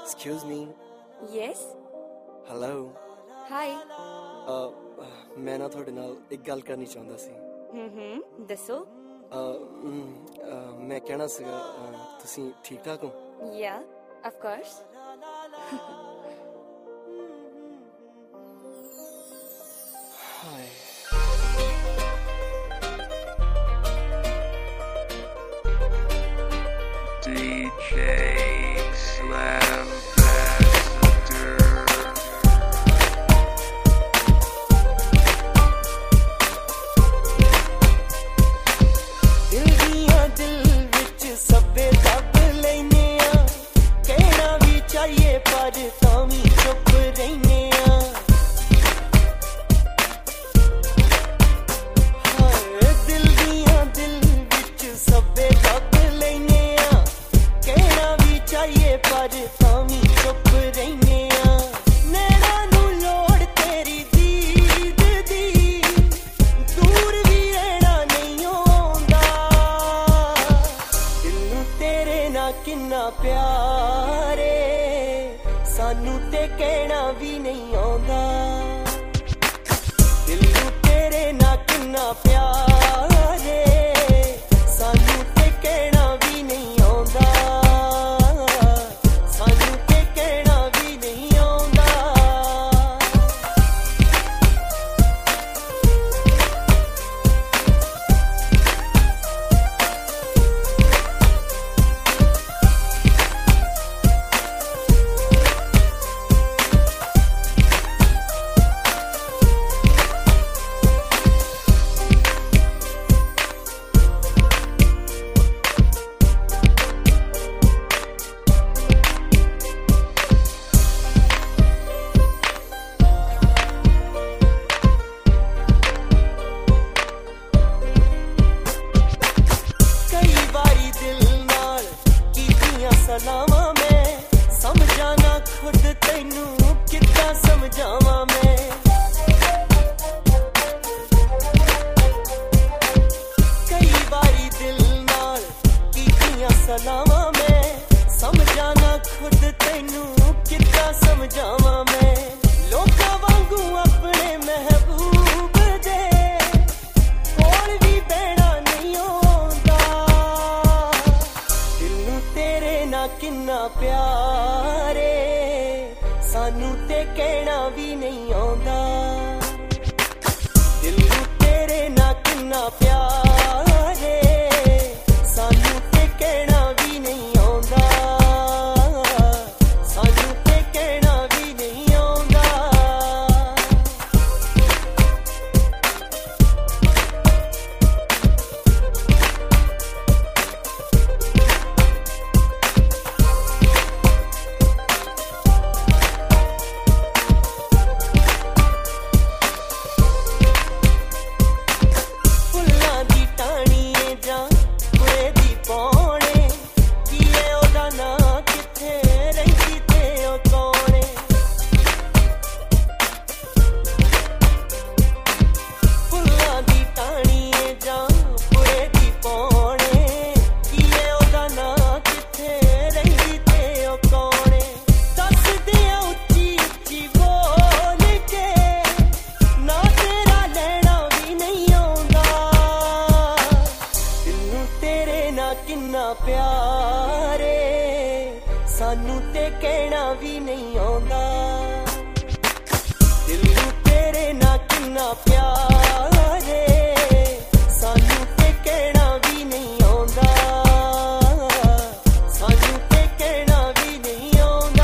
Excuse me. Yes. Hello. Hi. ਮੈਂ ਨਾ ਤੁਹਾਡੇ ਨਾਲ ਇੱਕ ਗੱਲ ਕਰਨੀ ਚਾਹੁੰਦਾ ਸੀ। ਦੱਸੋ। ਮੈਂ ਕਹਿਣਾ ਸੀਗਾ ਤੁਸੀਂ ਠੀਕ ਠਾਕ ਹੋ? Yeah, of course. ਹਾਏ DJ Slam Ambassador. दिल दियां दिल विच सब्बे दब लैने आ कहना भी चाहिए पर तां भी चुप रहने आ हाय दिल दियां दिल विच सब्बे दब लैने आ कहना भी चाहिए पर तां भी चुप रहने आ नैना नू लोड़ तेरी दीद दी दूर भी रहना नहीं आउंदा दिल नू तेरे नाल किन्ना प्यार ए सानू ते कहना भी नहीं आउंदा दिल नू तेरे नाल किन्ना प्यार ए सानू ते कहना भी नहीं आउंदा सानू ते कहना भी नहीं आउंदा कई बारी दिल नाल कीतियां सलावां मैं समझा ना खुद तैनू किद्दां समझावां मैं कई बारी दिल नाल कीतियां सलावां मैं समझा ना खुद तैनू किद्दां समझावां मैं लोकां वांगू अपने महबूब दे कोल भी बहना नहीं आउंदा दिल नू तेरे नाल किन्ना प्यार ए सानू ते कहना भी नहीं आउंदा दिल नू तेरे नाल किन्ना प्यार ए सानू ते कहना भी नहीं आउंदा सानू ते कहना भी नहीं आउंदा ਫੁੱਲਾਂ ਦੀ ਟਾਹਣੀ ਏ ਜਾਂ ਕੁੜੇ ਦੀ ਪੌਣੇ ਕੀ ਏ ਉਹਦਾ ਨਾਂ ਕਿੱਥੇ ਰਹਿੰਦੀ ਤੇ ਉਹ ਕੌਣ ਏ ਫੁੱਲਾਂ ਦੀ ਟਾਹਣੀ ਏ ਜਾਂ ਕੁੜੇ ਦੀ ਪੌਣੇ ਕੀ ਏ ਉਹਦਾ ਨਾਂ ਕਿੱਥੇ ਰਹਿੰਦੀ ਤੇ ਉਹ ਕੌਣ ਏ ਦੱਸਦੇ ਆ ਉੱਚੀ ਉੱਚੀ ਬੋਲ ਕੇ ਨਾ ਤੇਰਾ ਲੈਣਾ ਵੀ ਨਹੀਂ ਆਉਂਦਾ ਦਿਲ ਨੂੰ ਤੇਰੇ ਨਾਲ ਕਿੰਨਾ ਪਿਆਰ ਏ ਸਾਨੂੰ ਤੇ ਕਹਿਣਾ ਵੀ ਨਹੀਂ ਆਉਂਦਾ ਦਿਲ ਨੂੰ ਤੇਰੇ ਨਾਲ ਕਿੰਨਾ ਪਿਆਰ ਏ ਸਾਨੂੰ ਤੇ ਕਹਿਣਾ ਵੀ ਨਹੀਂ ਆਉਂਦਾ ਸਾਨੂੰ ਤੇ ਕਹਿਣਾ ਵੀ ਨਹੀਂ ਆਉਂਦਾ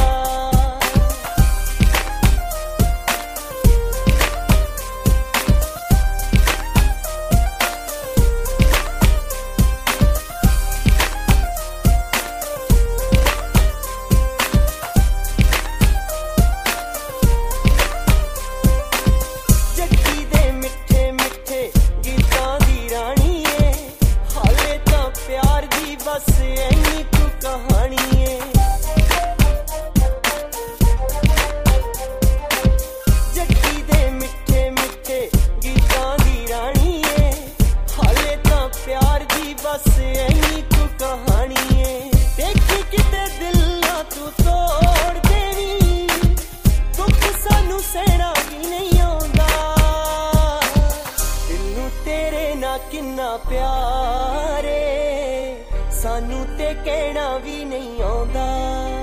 ਜੱਗੀ ਦੇ ਮਿੱਠੇ ਮਿੱਠੇ ਗੀਤਾਂ ਦੀ ਰਾਣੀ ਏ ਹਾਲੇ ਤਾਂ ਪਿਆਰ ਦੀ ਬਸ ਐਨੀ ਕੁ ਕਹਾਣੀ ਏ ਜੱਗੀ ਦੇ ਮਿੱਠੇ ਮਿੱਠੇ ਗੀਤਾਂ ਦੀ ਰਾਣੀ ਏ ਹਾਲੇ ਤਾਂ ਪਿਆਰ ਦੀ ਬਸ ਐਨੀ ਕੁ ਕਹਾਣੀ ਏ ਦੇਖੀ ਕਿਤੇ ਦਿਲ ਨਾ ਤੂੰ ਤੋੜ किन्ना प्यारे सानू ते कहना भी नहीं आउंदा।